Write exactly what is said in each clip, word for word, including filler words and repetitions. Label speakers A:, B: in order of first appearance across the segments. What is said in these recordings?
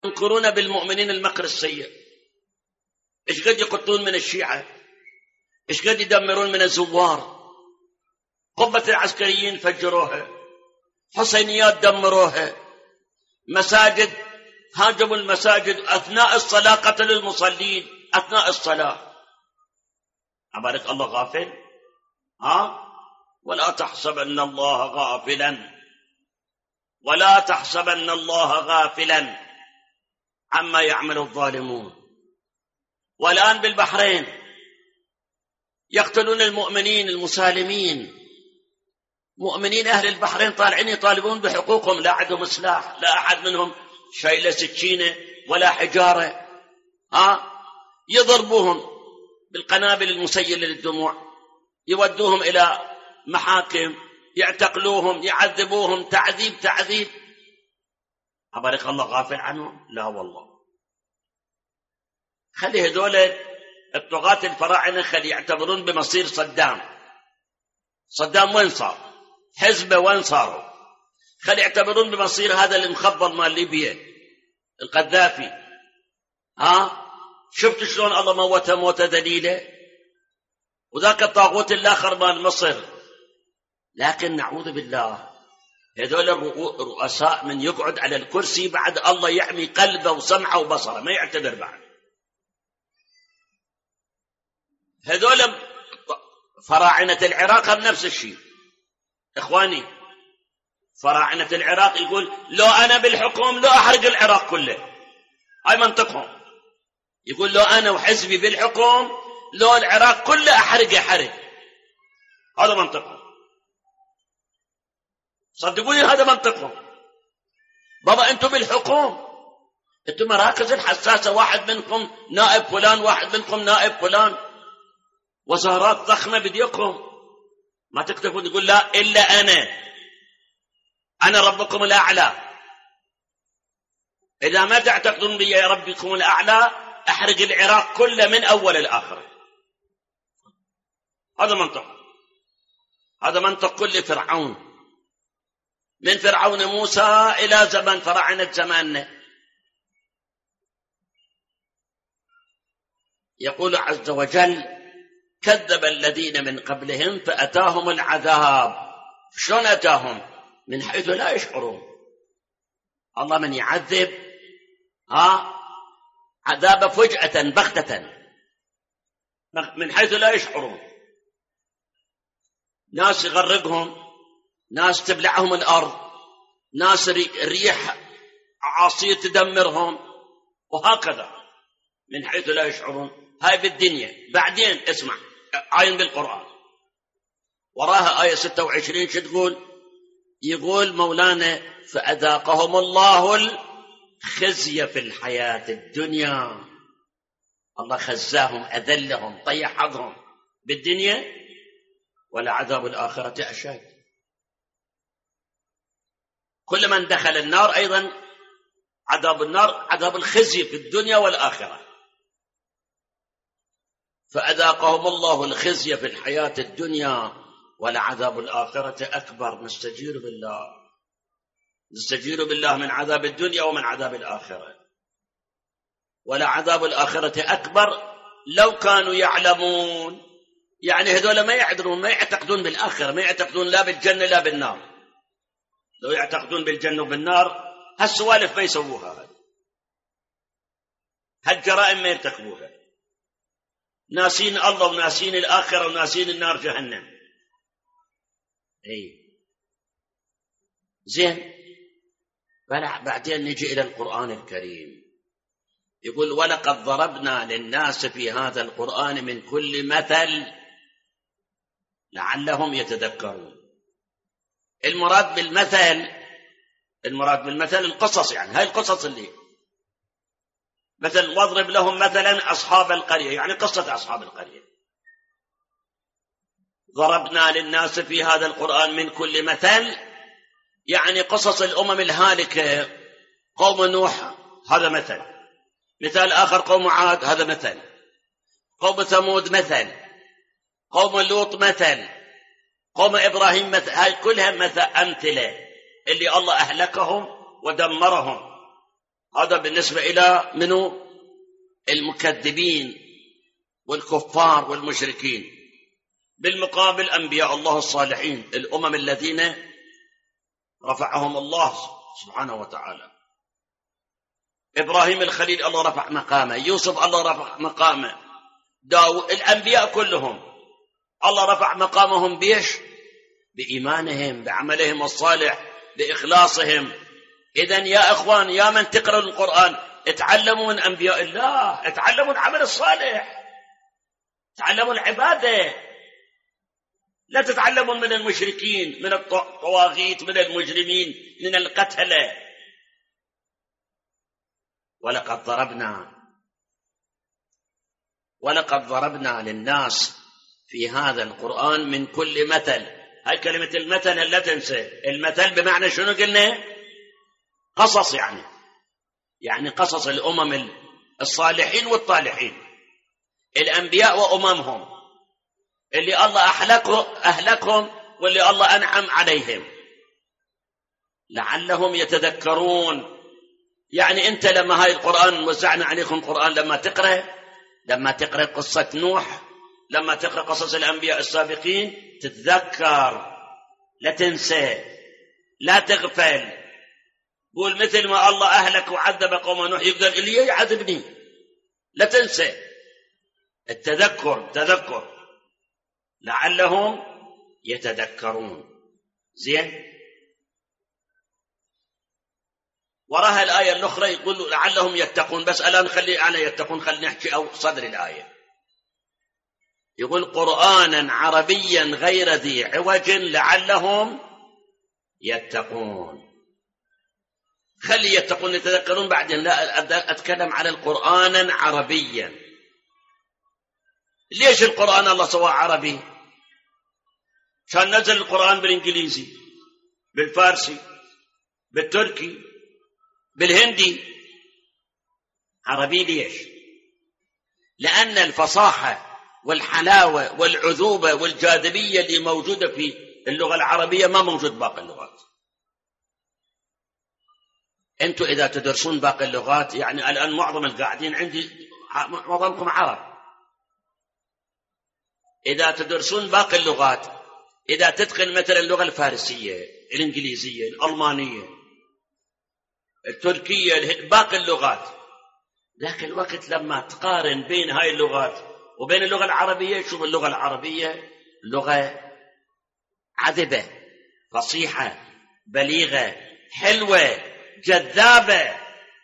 A: ينكرون بالمؤمنين المكر السيء. إيش قد يقتلون من الشيعة، إيش قد يدمرون من الزوار. قبة العسكريين فجروها، حسينيات دمروها، مساجد هاجموا المساجد أثناء الصلاة، قتلوا المصلين أثناء الصلاة. أبارك الله غافل؟ ها؟ ولا تحسبن الله غافلا ولا تحسبن الله غافلا عما يعمل الظالمون. والآن بالبحرين يقتلون المؤمنين المسالمين، مؤمنين أهل البحرين طالعين يطالبون بحقوقهم، لا عندهم سلاح، لا أحد منهم شايل سكينة ولا حجارة، ها؟ يضربوهم بالقنابل المسيلة للدموع، يودوهم إلى محاكم، يعتقلوهم، يعذبوهم تعذيب تعذيب. أبارك الله غافل عنهم؟ لا والله. خلي هذول الطغاة الفراعنة خلي يعتبرون بمصير صدام. صدام وين صار؟ حزبه وين صاروا؟ خلي يعتبرون بمصير هذا المخبر مال ليبيا القذافي. ها؟ شفت شلون الله موته موته دليله؟ وذاك الطاغوت الآخر مال مصر. لكن نعوذ بالله هذول الرؤساء من يقعد على الكرسي بعد الله يعمي قلبه وسمعه وبصره، ما يعتبر بعد. هذول فراعنة العراق هم نفس الشيء. إخواني، فراعنة العراق يقول لو أنا بالحكم لو أحرق العراق كله، هاي منطقهم. يقول لو أنا وحزبي بالحكم لو العراق كله أحرق يحرق، هذا منطقهم. صدقوني هذا منطقهم. بابا أنتم بالحكم، أنتم مراكز الحساسة، واحد منكم نائب فلان، واحد منكم نائب فلان، وزارات ضخمة بديكم، ما تكتفون تقول لا إلا أنا أنا ربكم الأعلى. إذا ما تعتقدون بي يا ربكم الأعلى أحرق العراق كله من أول الآخر. هذا منطق، هذا منطق كل فرعون، من فرعون موسى إلى زمن فراعنة زماننا. يقول عز وجل كذب الذين من قبلهم فأتاهم العذاب. شلون أتاهم؟ من حيث لا يشعرون. الله من يعذب ها عذاب فجأة بغتة من حيث لا يشعرون. ناس يغرقهم، ناس تبلعهم الأرض، ناس ريح عاصية تدمرهم، وهكذا من حيث لا يشعرون. هاي بالدنيا. بعدين اسمع عاين بالقرآن وراها آية ستة وعشرين شو تقول؟ يقول مولانا فأذاقهم الله الخزي في الحياة الدنيا. الله خزاهم، أذلهم، طيح حظهم بالدنيا، ولا عذاب الآخرة أشد. كل من دخل النار أيضا عذاب النار عذاب الخزي في الدنيا والآخرة. فأذاقهم الله الخزي في الحياة الدنيا ولعذاب الآخرة أكبر. نستجير بالله، نستجير بالله من عذاب الدنيا ومن عذاب الآخرة. ولعذاب الآخرة أكبر لو كانوا يعلمون. يعني هذول ما يعذرون، ما يعتقدون بالآخرة، ما يعتقدون لا بالجنة لا بالنار. لو يعتقدون بالجنة وبالنار هالسوالف ما يسووها، هالجرائم ما يرتكبوها. ناسين الله وناسين الآخرة وناسين النار جهنم. اي زين. بعدين نجي إلى القرآن الكريم. يقول ولقد ضربنا للناس في هذا القرآن من كل مثل لعلهم يتذكرون. المراد بالمثل، المراد بالمثل القصص. يعني هاي القصص اللي مثل واضرب لهم مثلا أصحاب القرية، يعني قصة أصحاب القرية. ضربنا للناس في هذا القرآن من كل مثل، يعني قصص الأمم الهالكة. قوم نوح هذا مثل، مثال آخر قوم عاد هذا مثل، قوم ثمود مثل، قوم لوط مثل، قوم إبراهيم مثل. هاي كلها مثل أمثلة اللي الله أهلكهم ودمرهم. هذا بالنسبة إلى منو المكذبين والكفار والمشركين. بالمقابل أنبياء الله الصالحين، الأمم الذين رفعهم الله سبحانه وتعالى. إبراهيم الخليل الله رفع مقامه، يوسف الله رفع مقامه، داود، الأنبياء كلهم الله رفع مقامهم بيش؟ بإيمانهم، بعملهم الصالح، بإخلاصهم. إذن يا إخوان، يا من تقرأ القرآن، اتعلموا من أنبياء الله، اتعلموا العمل الصالح، اتعلموا العبادة، لا تتعلموا من المشركين، من الطواغيت، من المجرمين، من القتلة. ولقد ضربنا ولقد ضربنا للناس في هذا القرآن من كل مثل. هاي كلمة المثل لا تنسى، المثل بمعنى شنو قلنا؟ قصص، يعني يعني قصص الأمم الصالحين والطالحين، الأنبياء وأممهم اللي الله أهلكهم أهلكهم واللي الله أنعم عليهم لعلهم يتذكرون. يعني أنت لما هاي القرآن وزعنا عليكم قرآن، لما تقرأ لما تقرأ قصة نوح، لما تقرأ قصص الأنبياء السابقين، تتذكر، لا تنسى، لا تغفل. قول مثل ما الله أهلك وعذب قوم نوح يقدر اللي يعذبني، لا تنسى. التذكر تذكر لعلهم يتذكرون. زين. وراها الآية الأخرى يقول لعلهم يتقون، بس الآن خلي أنا يتقون، خلي نحكي أو صدر الآية. يقول قرآنا عربيا غير ذي عوج لعلهم يتقون. خلي يتقون يتذكرون بعدين، لا أتكلم على القرآن عربيا. ليش القرآن الله سواه عربي؟ كان نزل القرآن بالإنجليزي، بالفارسي، بالتركي، بالهندي. عربي ليش؟ لأن الفصاحة والحلاوة والعذوبة والجاذبية اللي موجودة في اللغة العربية ما موجود باقي اللغات. أنتوا إذا تدرسون باقي اللغات، يعني الآن معظم القاعدين عندي معظمكم عرب، إذا تدرسون باقي اللغات، إذا تتقن مثلا اللغة الفارسية، الإنجليزية، الألمانية، التركية، باقي اللغات، لكن الوقت لما تقارن بين هاي اللغات وبين اللغة العربية، شوف اللغة العربية لغة عذبة، فصيحة، بليغة، حلوة، جذابة.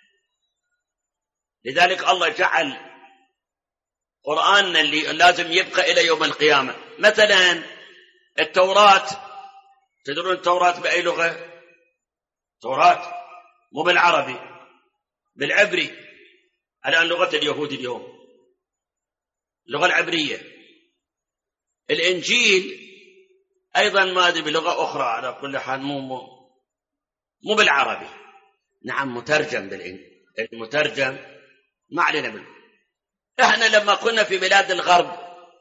A: لذلك الله جعل قرآننا اللي لازم يبقى إلى يوم القيامة. مثلا التوراة، تدرون التوراة بأي لغة؟ توراة مو بالعربي، بالعبري. الآن لغة اليهود اليوم اللغة العبرية. الإنجيل أيضا ما أدري بلغة أخرى، على كل حال مو مو مو بالعربي. نعم مترجم بالإنجيل، المترجم ما علينا منه. إحنا لما كنا في بلاد الغرب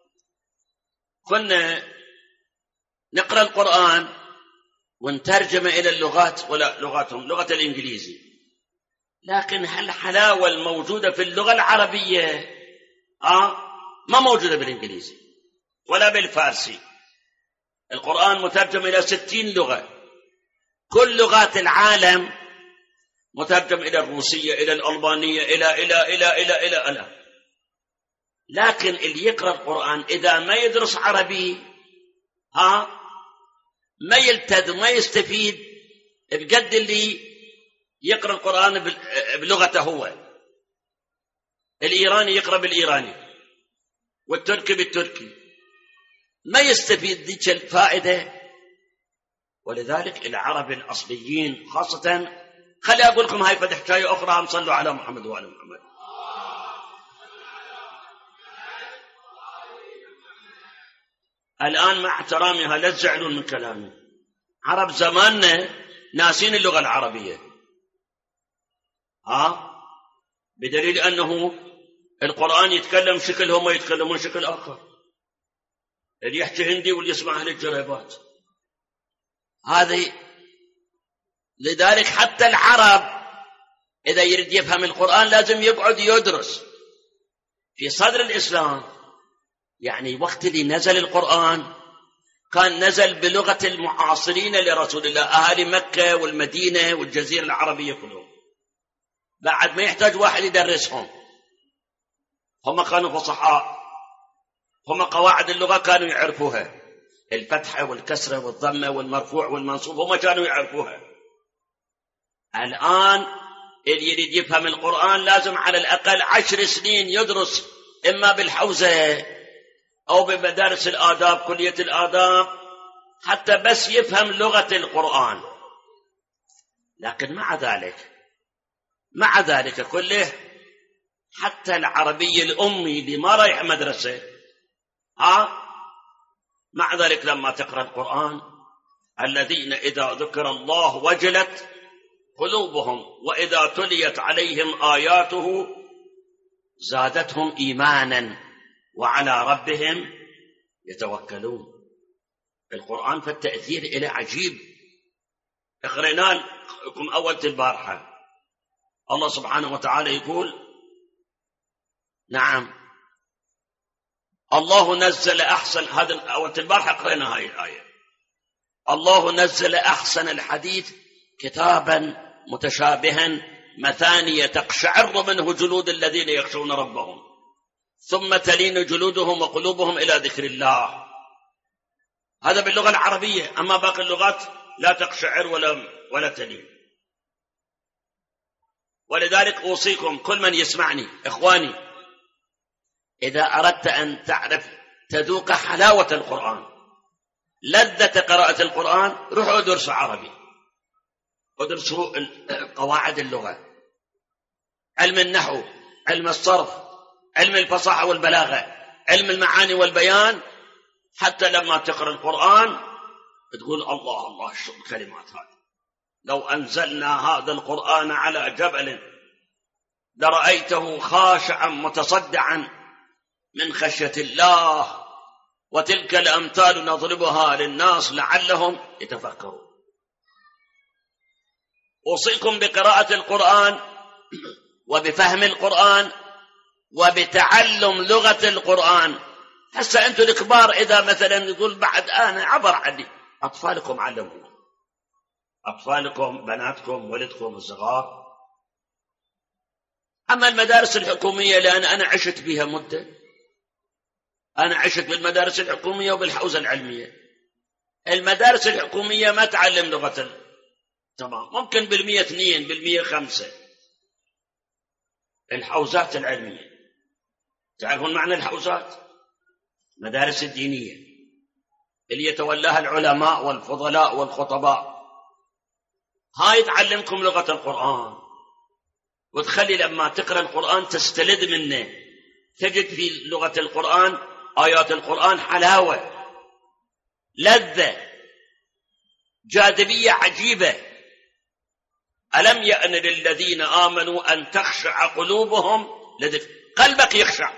A: كنا نقرأ القرآن ونترجم إلى اللغات، ولا لغاتهم لغة الإنجليزي، لكن هالحلاوة الموجودة في اللغة العربية آه ما موجودة بالإنجليزي ولا بالفارسي. القرآن مترجم إلى ستين لغة، كل لغات العالم مترجم إلى الروسية، إلى الألبانية، إلى إلى إلى إلى إلى إلى لكن اللي يقرأ القرآن إذا ما يدرس عربي ها ما يلتزم، ما يستفيد بقد اللي يقرأ القرآن بلغته هو. الإيراني يقرأ بالإيراني والتركي بالتركي، ما يستفيد ذيك الفائدة. ولذلك العرب الأصليين خاصة، خلي أقول لكم هاي فتح حكاية أخرى، هم صلوا على محمد وعلى محمد. الآن مع احترامها لا تزعلون من كلامي، عرب زماننا ناسين اللغة العربية ها، بدليل أنه القرآن يتكلم شكل، هم يتكلمون شكل آخر، اللي يحكي هندي واللي يسمع أهل الجريبات هذه. لذلك حتى العرب إذا يريد يفهم القرآن لازم يقعد يدرس. في صدر الإسلام يعني وقت اللي نزل القرآن كان نزل بلغة المعاصرين لرسول الله، أهالي مكة والمدينة والجزيرة العربية كلهم، بعد ما يحتاج واحد يدرسهم. هم كانوا فصحاء، هم قواعد اللغة كانوا يعرفوها، الفتحة والكسرة والضمة والمرفوع والمنصوب هم كانوا يعرفوها. الآن اللي يريد يفهم القرآن لازم على الأقل عشر سنين يدرس، إما بالحوزة أو بمدارس الآداب، كلية الآداب، حتى بس يفهم لغة القرآن. لكن مع ذلك مع ذلك كله حتى العربي الأمي اللي ما رايح مدرسة ها مع ذلك لما تقرأ القرآن الذين إذا ذكر الله وجلت قلوبهم وإذا تليت عليهم آياته زادتهم إيمانا وعلى ربهم يتوكلون. القرآن فالتأثير إليه عجيب. اقرأنا لكم أول البارحة الله سبحانه وتعالى يقول نعم الله نزل أحسن، هذا أول البارحة قرأنا هاي الآية، الله نزل أحسن الحديث كتابا متشابها مثانية تقشعر منه جلود الذين يخشون ربهم ثم تلين جلودهم وقلوبهم إلى ذكر الله. هذا باللغة العربية، أما باقي اللغات لا تقشعر ولا ولا تلين. ولذلك أوصيكم كل من يسمعني إخواني، إذا أردت أن تعرف تذوق حلاوة القرآن، لذة قراءة القرآن، روحوا ادرسوا عربي، ادرسوا قواعد اللغة، علم النحو، علم الصرف، علم الفصاحة والبلاغة، علم المعاني والبيان، حتى لما تقرأ القرآن تقول الله الله شو الكلمات هذه، لو أنزلنا هذا القرآن على جبل لرأيته خاشعا متصدعا من خشية الله، وتلك الأمثال نضربها للناس لعلهم يتفكرون. أوصيكم بقراءة القرآن وبفهم القرآن وبتعلم لغة القرآن. هسه أنتم الكبار إذا مثلا يقول بعد أنا عبر عني، أطفالكم علموا، أطفالكم بناتكم ولدكم الصغار. أما المدارس الحكومية لأن أنا عشت بها مدة، أنا عشت بالمدارس الحكومية وبالحوزة العلمية. المدارس الحكومية ما تعلم لغة تمام، ممكن بالمية اثنين بالمية خمسة. الحوزات العلمية تعرفون معنى الحوزات؟ مدارس الدينية اللي يتولاها العلماء والفضلاء والخطباء، هاي تعلمكم لغة القرآن، وتخلي لما تقرأ القرآن تستلذ منه، تجد في لغة القرآن آيات القرآن حلاوة، لذة، جاذبية عجيبة. ألم يأن للذين آمنوا أن تخشع قلوبهم لذكر، قلبك يخشع.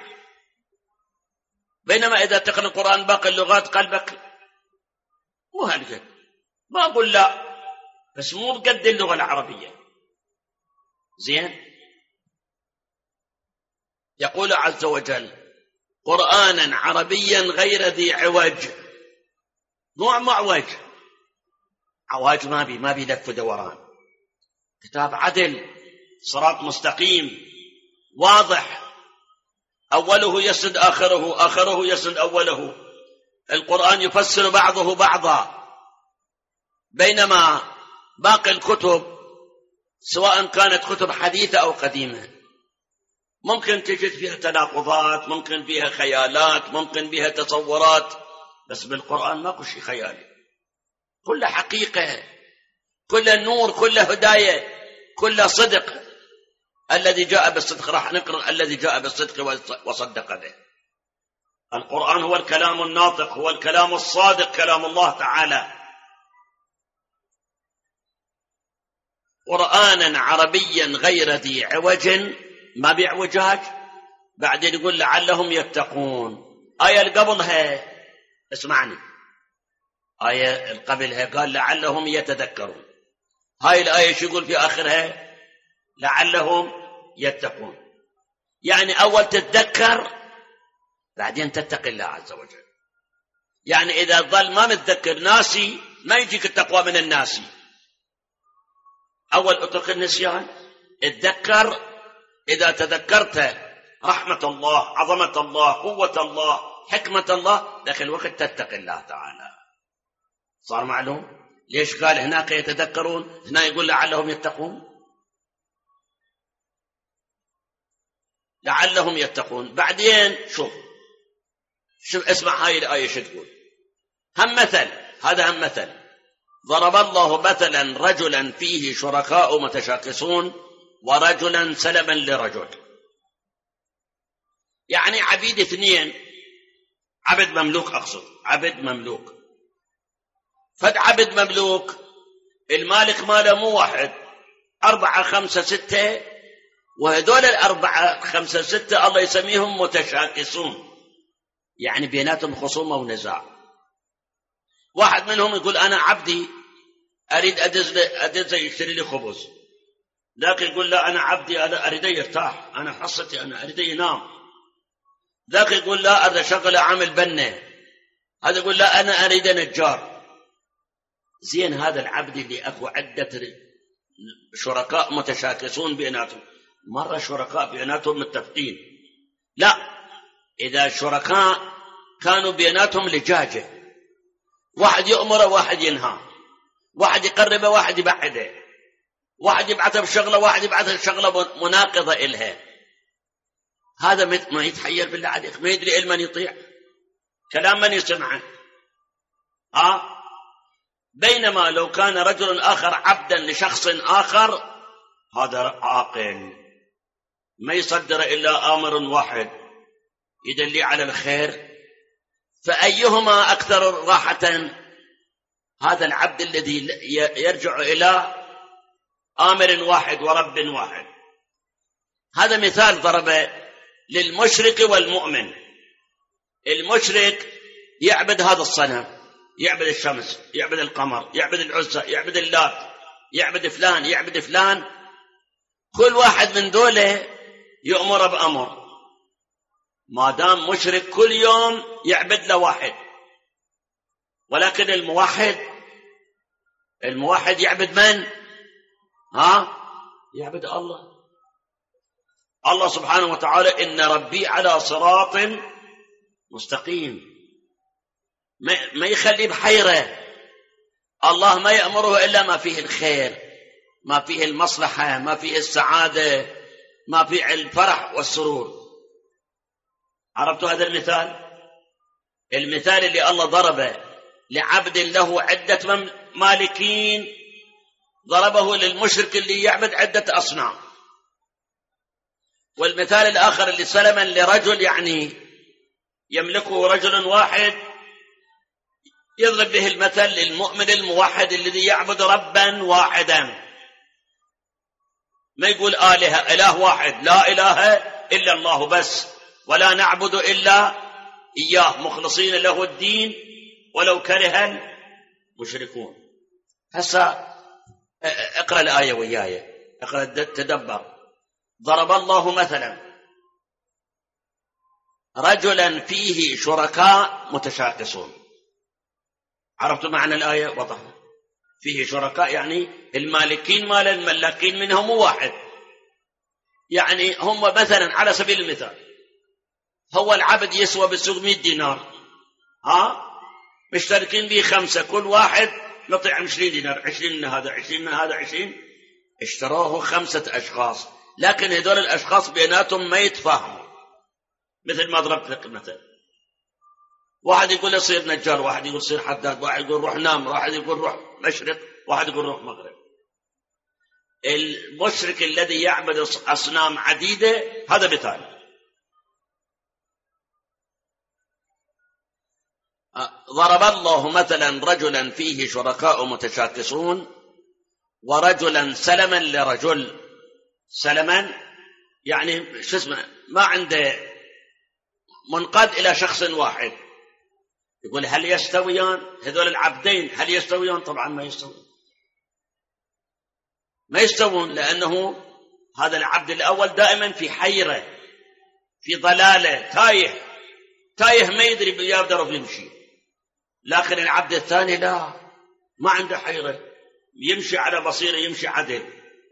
A: بينما إذا تقرأ القرآن باقي اللغات قلبك مو هالقد، ما أقول لا، بس مو بقد اللغة العربية. زين، يقول عز وجل قرآنا عربيا غير ذي عوج، مو معوج، عواج ما بي ما بي لف دوران، كتاب عدل، صراط مستقيم واضح، أوله يسد آخره، آخره يسد أوله. القرآن يفسر بعضه بعضا، بينما باقي الكتب سواء كانت كتب حديثة أو قديمة ممكن تجد فيها تناقضات، ممكن فيها خيالات، ممكن فيها تصورات، بس بالقرآن ما كل شيء خيالي، كل حقيقة، كل نور، كل هداية، كل صدق. الذي جاء بالصدق، راح نقرأ الذي جاء بالصدق وصدق به. القرآن هو الكلام الناطق، هو الكلام الصادق، كلام الله تعالى. قرآنا عربيا غير ذي عوج، ما بيعوجاج. بعدين يقول لعلهم يتقون. آية القبلها اسمعني، آية القبلها قال لعلهم يتذكرون. هاي الآية شو يقول في آخرها؟ لعلهم يتقون. يعني أول تتذكر بعدين تتقي الله عز وجل. يعني إذا ظل ما متذكر ناسي ما يجيك التقوى من الناسي. أول اترك النسيان، اتذكر. إذا تذكرت رحمة الله، عظمة الله، قوة الله، حكمة الله، ذاك الوقت تتقي الله تعالى. صار معلوم ليش قال هناك يتذكرون، هنا يقول لعلهم يتقون، لعلهم يتقون. بعدين شوف شوف اسمع هاي الآية شو تقول. هم مثل، هذا هم مثل. ضرب الله مثلا رجلا فيه شركاء متشاكسون ورجلا سلما لرجل. يعني عبيد اثنين، عبد مملوك، أقصد عبد مملوك. فد عبد مملوك المالك ماله مو واحد، أربعة خمسة ستة، وهذول الأربعة خمسة ستة الله يسميهم متشاكسون، يعني بيناتهم خصومة ونزاع. واحد منهم يقول أنا عبدي أريد أدز أدز يشتري لي خبز، ذاك يقول لا أنا عبدي أنا أريد يرتاح، أنا حصتي أنا أريد ينام. ذاك يقول لا أريد شغل عامل بنة، هذا يقول لا أنا أريد نجار. زين هذا العبد اللي أكو عدة شركاء متشاكسون بيناتهم، مرة شركاء بيناتهم متفقين، لا إذا شركاء كانوا بيناتهم لجاجة، واحد يأمر واحد ينهى، واحد يقربه واحد يبعده، واحد يبعثه بشغلة واحد يبعثه بشغلة مناقضة إلها، هذا ما يتحير بالله عليك، ما يدري إلمن يطيع، كلام من يسمعه. آه بينما لو كان رجل آخر عبدا لشخص آخر، هذا عاقل ما يصدر إلا آمر واحد يدلي على الخير، فأيهما أكثر راحة؟ هذا العبد الذي يرجع إلى آمر واحد ورب واحد. هذا مثال ضرب للمشرك والمؤمن. المشرك يعبد هذا الصنم، يعبد الشمس، يعبد القمر، يعبد العزى، يعبد اللات، يعبد فلان، يعبد فلان، كل واحد من دوله يؤمر بأمر. ما دام مشرك كل يوم يعبد له واحد، ولكن الموحد الموحد يعبد من؟ ها؟ يعبد الله. الله سبحانه وتعالى إن ربي على صراط مستقيم، ما يخلي بحيرة. الله ما يأمره إلا ما فيه الخير، ما فيه المصلحة، ما فيه السعادة، ما فيه الفرح والسرور. عرفتوا هذا المثال؟ المثال اللي الله ضربه لعبد له عدة مالكين، ضربه للمشرك اللي يعبد عدة أصنام. والمثال الآخر اللي سلما لرجل، يعني يملكه رجل واحد، يضرب به المثل للمؤمن الموحد الذي يعبد ربا واحدا، ما يقول آلهة، إله واحد، لا إله إلا الله بس، ولا نعبد إلا إياه مخلصين له الدين ولو كره المشركون. هسا اقرأ الآية وياي، اقرأ تدبر. ضرب الله مثلا رجلا فيه شركاء متشاكسون. عرفتوا معنى الآية؟ وضح. فيه شركاء يعني المالكين مال الملاكين منهم واحد، يعني هم مثلا على سبيل المثال هو العبد يسوى بالسوق مئة دينار، ها مشتركين به خمسة، كل واحد نطيع عشرين دينار، عشرين من هذا عشرين من هذا عشرين، اشتروه خمسة أشخاص، لكن هذول الأشخاص بيناتهم ما يتفاهموا. مثل ما ضربت لك مثل، واحد يقول يصير نجار، واحد يقول يصير حداد، واحد يقول روح نام، واحد يقول روح مشرق، واحد يقول روح مغرب. المشرك الذي يعبد أصنام عديدة هذا مثال. ضرب الله مثلا رجلا فيه شركاء متشاكسون ورجلا سلما لرجل. سلما يعني شو اسمه، ما عنده منقاد إلى شخص واحد. يقول هل يستويان هذول العبدين؟ هل يستويان؟ طبعا ما يستوون، ما يستوون، لأنه هذا العبد الأول دائما في حيرة، في ضلالة، تايه تايه ما يدري يقدر يمشي. لكن العبد الثاني لا، ما عنده حيرة، يمشي على بصيرة، يمشي عدل.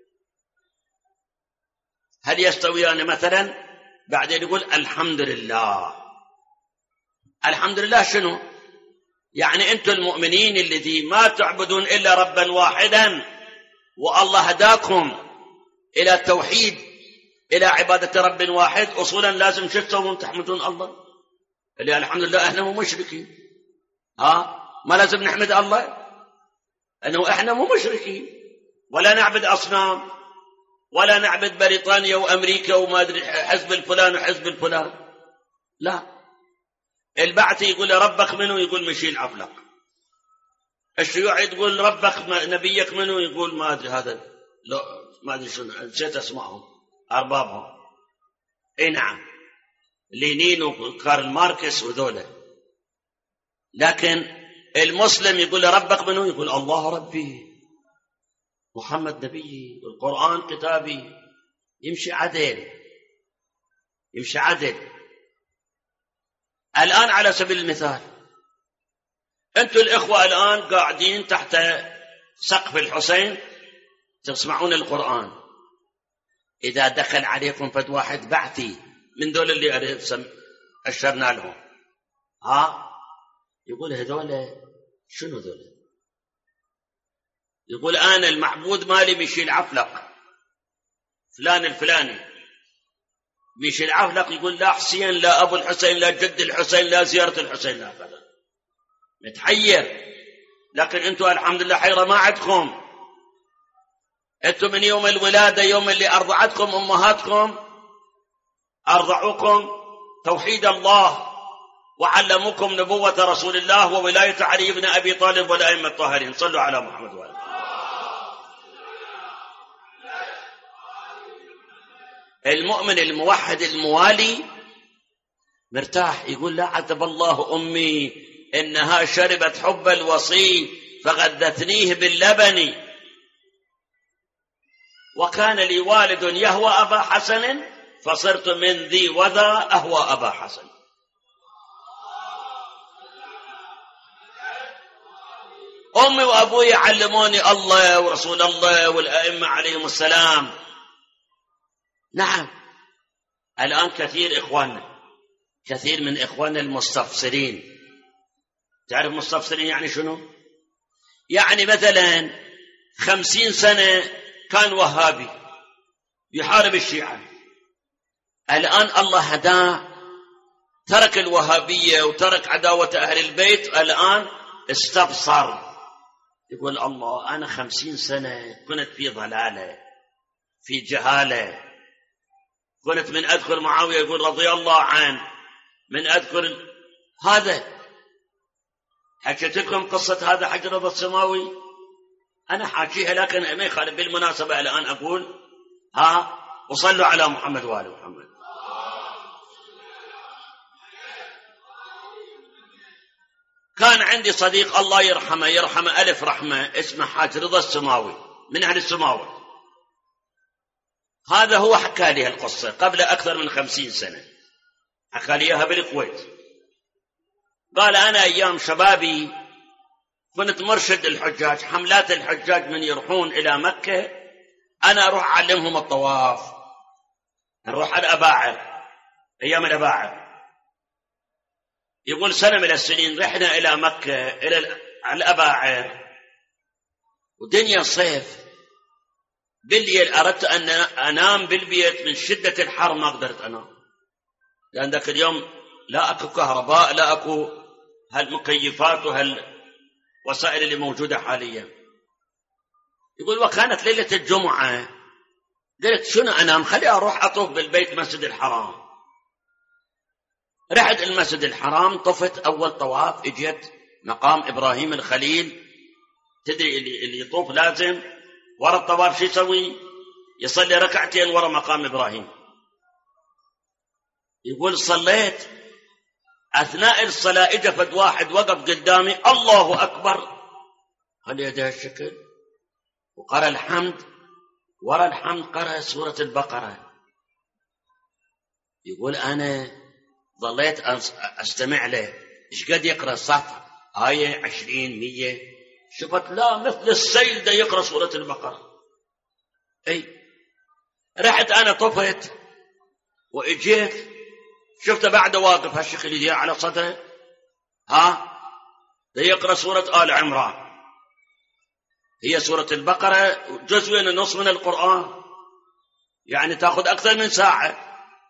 A: هل يستويان مثلا؟ بعدين يقول الحمد لله. الحمد لله شنو؟ يعني أنتم المؤمنين الذي ما تعبدون إلا ربا واحدا، والله هداكم إلى التوحيد، إلى عبادة رب واحد، أصولا لازم شو تسوون؟ تحمدون الله. اللي الحمد لله احنا مو مشركين، ها ما لازم نحمد الله أنه احنا مو مشركين، ولا نعبد أصنام، ولا نعبد بريطانيا وأمريكا وما أدري حزب الفلان وحزب الفلان. لا، البعث يقول ربك منه، يقول مشيل عفلق. الشيوعي تقول ربك نبيك منه، يقول ما أدري هذا، لا ما أدري شنو، نسيت أسمعهم أربابهم. إيه نعم، لينين وكارل ماركس وذولا. لكن المسلم يقول ربك منه، يقول الله ربي، محمد نبيي، القرآن كتابي. يمشي عدل، يمشي عدل. الآن على سبيل المثال، أنتم الإخوة الآن قاعدين تحت سقف الحسين تسمعون القرآن. إذا دخل عليكم فد واحد بعثي من دول اللي أشرنا لهم، ها يقول هذول شنو ذول؟ يقول أنا المعبود مالي بيشيل عفلق فلان الفلاني، بيشيل عفلق. يقول لا حسين، لا أبو الحسين، لا جد الحسين، لا زيارة الحسين، لا كذا، متحير. لكن أنتم الحمد لله حيرة ما عندكم. أنتم من يوم الولادة، يوم اللي أرضعتكم أمهاتكم، أرضعوكم توحيد الله، وعلموكم نبوة رسول الله وولاية علي بن أبي طالب والأئمة الطاهرين. صلوا على محمد وآله. المؤمن الموحد الموالي مرتاح، يقول لا عتب الله أمي إنها شربت حب الوصي فغذتنيه باللبن، وكان لي والد يهوى أبا حسن فصرت من ذي وذا أهوى أبا حسن. أمي وأبوي علموني الله ورسول الله والأئمة عليهم السلام. نعم، الآن كثير إخواننا، كثير من إخواننا المستفسرين، تعرف مستفسرين يعني شنو؟ يعني مثلا خمسين سنة كان وهابي يحارب الشيعة، الآن الله هداه ترك الوهابية وترك عداوة أهل البيت، الآن استبصر، يقول الله أنا خمسين سنة كنت في ضلالة، في جهالة، كنت من أذكر معاوية يقول رضي الله عنه، من أذكر هذا. حكيت لكم قصة هذا حجر رضا السماوي، أنا حاكيها لكن ما يخالف. بالمناسبة الآن أقول ها وصلوا على محمد وآل محمد. كان عندي صديق الله يرحمه يرحمه ألف رحمة اسمه حاج رضا السماوي من أهل السماوي. هذا هو حكى لي القصة قبل أكثر من خمسين سنة، حكى ليها بالكويت. قال أنا أيام شبابي كنت مرشد الحجاج، حملات الحجاج من يروحون إلى مكة أنا أروح أعلمهم الطواف، نروح على الأباعر أيام الأباعر. يقول سنة من السنين رحنا إلى مكة إلى الأباعر ودنيا صيف، بالليل أردت أن أنام بالبيت، من شدة الحر ما قدرت أنام، لأن ذاك اليوم لا أكو كهرباء، لا أكو هالمكيفات وهالوسائل اللي موجودة حاليا. يقول وكانت ليلة الجمعة، قلت شنو أنام، خلي أروح أطوف بالبيت مسجد الحرام. رحت المسجد الحرام، طفت أول طواف، اجيت مقام إبراهيم الخليل. تدري اللي يطوف لازم ورا الطواف شو يسوي؟ يصلي ركعتين ورا مقام إبراهيم. يقول صليت، أثناء الصلاة إجا فد واحد وقف قدامي، الله أكبر، خلي يده الشكل وقرأ الحمد ورا الحمد قرأ سورة البقرة. يقول أنا ظليت أستمع له إيش قد يقرأ الصف آية عشرين مية، شفت لا مثل السيل ده يقرأ سورة البقرة. أي رحت أنا طفت وإجيت شفت بعد واقف هالشكل يديه على صدره، ها ده يقرأ سورة آل عمران، هي سورة البقرة جزء ونصف من القرآن، يعني تأخذ أكثر من ساعة.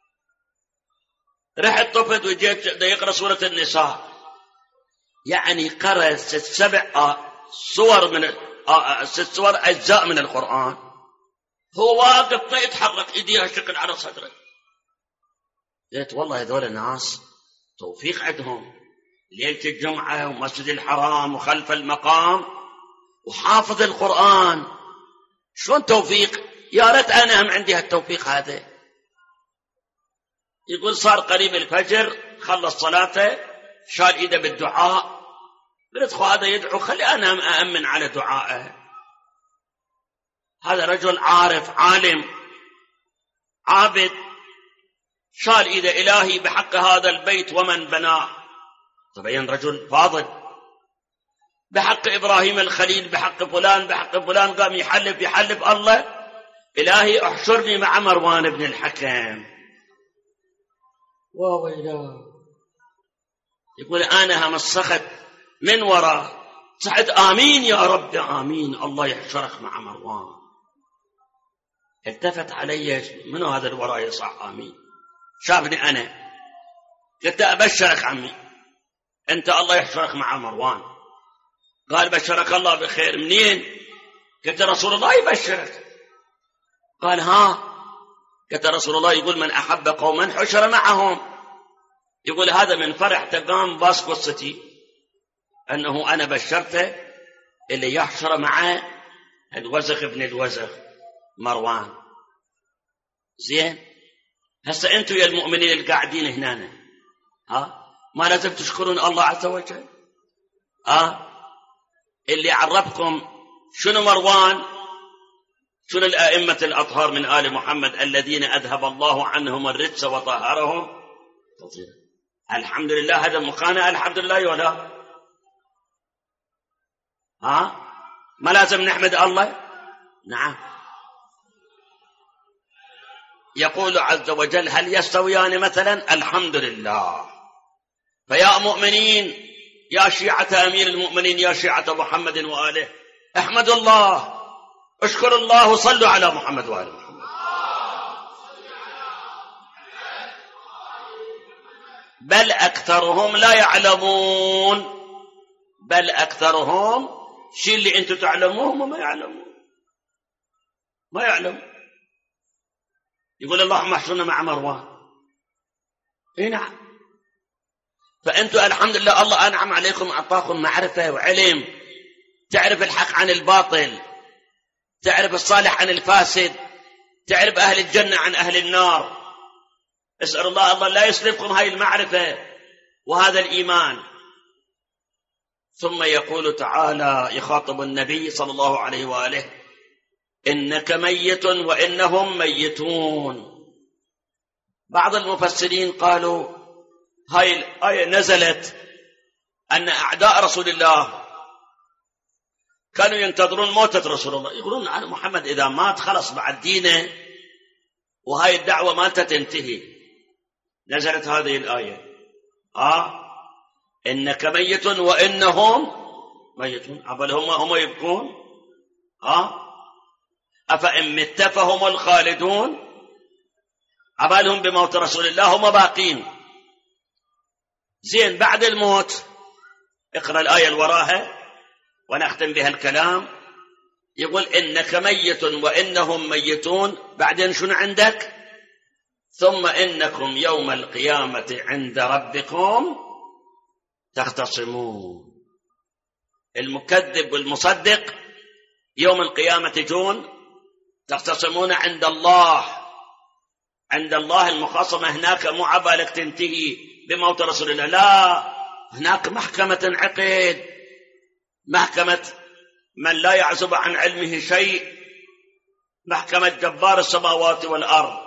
A: رحت طفت وجيت ده يقرأ سورة النساء، يعني قرأ ست سبع صور من ست صور أجزاء من القرآن، هو واقف ما يتحرك إيديه هالشكل على صدره. قلت والله هذول الناس توفيق عندهم، ليلة الجمعة ومسجد الحرام وخلف المقام وحافظ القرآن، شلون توفيق؟ يا ريت أنا هم عندي هالتوفيق هذا. يقول صار قريب الفجر خلص صلاته شال إيده بالدعاء، قلت خو هذا يدعو خلي أنا هم أأمن على دعائه. هذا رجل عارف عالم عابد شال إيده إلهي بحق هذا البيت ومن بناه، تبين رجل فاضل، بحق إبراهيم الخليل بحق فلان بحق فلان، قام يحلف يحلف الله إلهي احشرني مع مروان بن الحكم. وويلا يقول أنا هم الصخت من وراء صحت آمين يا رب آمين الله يحشرك مع مروان. التفت علي منو هذا الوراء يصح آمين، شافني أنا، قلت أبشرك عمي أنت الله يحشرك مع مروان. قال بشرك الله بخير، منين؟ قلت رسول الله يبشرك. قال ها؟ قلت رسول الله يقول من أحب قوما حشر معهم. يقول هذا من فرح تقام باس قصتي أنه أنا بشرته اللي يحشر معه الوزخ ابن الوزخ مروان. زين هسه أنتوا يا المؤمنين القاعدين هنا، ها ما لازم تشكرون الله عز وجل؟ ها اللي عرفكم شنو مروان، شنو الأئمة الأطهار من آل محمد الذين أذهب الله عنهم الرجس وطهرهم تطهيرا. الحمد لله هذا مكانه الحمد لله ولا ها ما لازم نحمد الله؟ نعم. يقول عز وجل هل يستويان مثلا؟ الحمد لله. فيا مؤمنين يا شيعة أمير المؤمنين يا شيعة محمد وآله احمدوا الله اشكروا الله وصلوا على محمد وآل محمد. بل أكثرهم لا يعلمون، بل أكثرهم شيء اللي أنتم تعلموه هم ما يعلمون، ما يعلم. يقول اللهم احشرنا مع مروان. اي نعم. فأنتم الحمد لله الله أنعم عليكم أعطاكم معرفة وعلم، تعرف الحق عن الباطل، تعرف الصالح عن الفاسد، تعرف أهل الجنة عن أهل النار. اسأل الله الله لا يسلبكم هاي المعرفة وهذا الإيمان. ثم يقول تعالى يخاطب النبي صلى الله عليه وآله إنك ميت وإنهم ميتون. بعض المفسرين قالوا هاي الآية نزلت أن أعداء رسول الله كانوا ينتظرون موتة رسول الله، يقولون عن محمد إذا مات خلص بعد دينه وهاي الدعوة ما تنتهي. نزلت هذه الآية آه إنك ميت وإنهم ميتون. عبل هم هم يبكون آه أفإن مت فهم الخالدون، عبالهم بموت رسول الله هم باقين. زين بعد الموت اقرأ الآية الوراها ونختم بها الكلام. يقول إنك ميت وإنهم ميتون، بعدين شنو عندك؟ ثم إنكم يوم القيامة عند ربكم تختصمون. المكذب والمصدق يوم القيامة جون تختصمون عند الله. عند الله المخاصمة هناك مو عبالك تنتهي بموت رسول الله، لا، هناك محكمة انعقد، محكمة من لا يعزب عن علمه شيء، محكمة جبار السماوات والأرض